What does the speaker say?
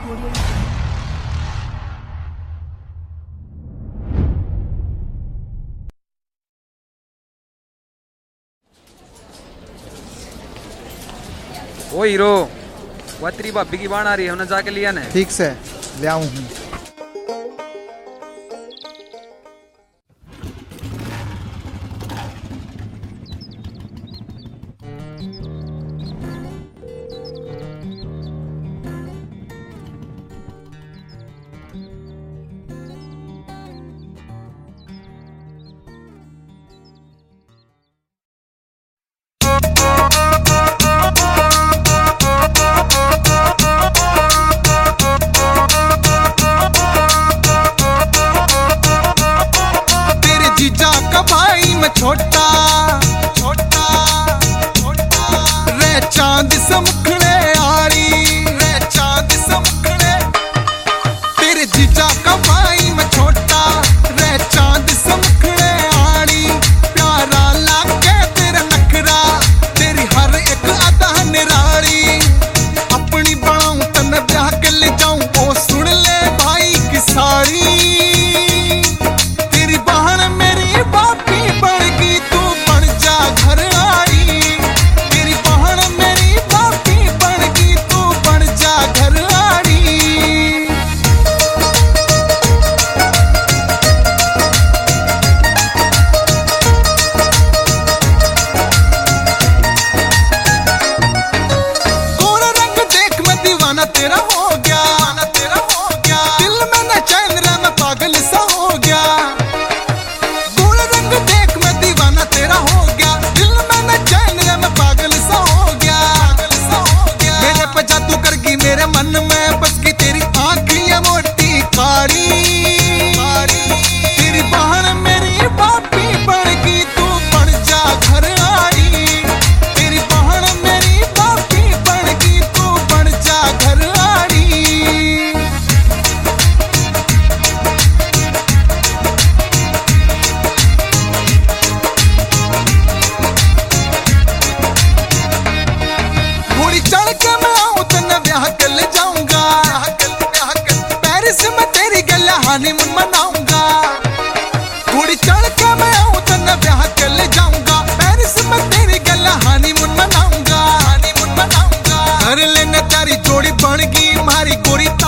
ओ hero, वो तेरी भाभी की बाण आ रही है, उन्हें जाके लिया ने। ठीक से ले आऊं हूँ। छोटा छोटा छोटा रे चांद समखड़े आड़ी, रे चांद समखड़े तेरे जीजा का भाई मैं छोटा, रे चांद समखड़े आड़ी। प्यारा लागे तेरा नखरा, तेरी हर एक अदा निराली। अपनी बनाऊं तन ब्याह के ले जाऊं, ओ सुन ले भाई की सारी। तेरी बहन मेरी बापी बड़गी, तू बन जा घर आड़ी। तेरी बहन मेरी बापी बड़गी, तू बन जा घर आड़ी। गोरा रंग देख मैं दीवाना तेरा हो गया, तेरा हो गया। दिल में न चैन रहा, मैं पागल सा हो गया। गोरा रंग देख मैं दीवाना तेरा हो गया, दिल में न चैन रहा, मैं पागल सा हो गया, पागल सा हो गया। मेरे पे जादू कर गई, मेरे मन में बस गई तेरी आँखियाँ मोटी काली काली। तेरी बहन मेरी बापी बड़गी, तू बन जा घर आड़ी। तेरी बहन मेरी बापी बड़गी, तू बन जा घर आड़ी। घोड़ी चढ़ के मैं आऊं तन्ने ब्याह कर ले जाऊंगा, पेरिस में तेरी गल हनीमून मनाऊंगा। घोड़ी चढ़ के मैं आऊं तन्ने ब्याह कर ले जाऊंगा, पेरिस में तेरी गल हनीमून मनाऊंगा, हनीमून मनाऊंगा। कर लेने तेरी जोड़ी बन गई मारी गोरी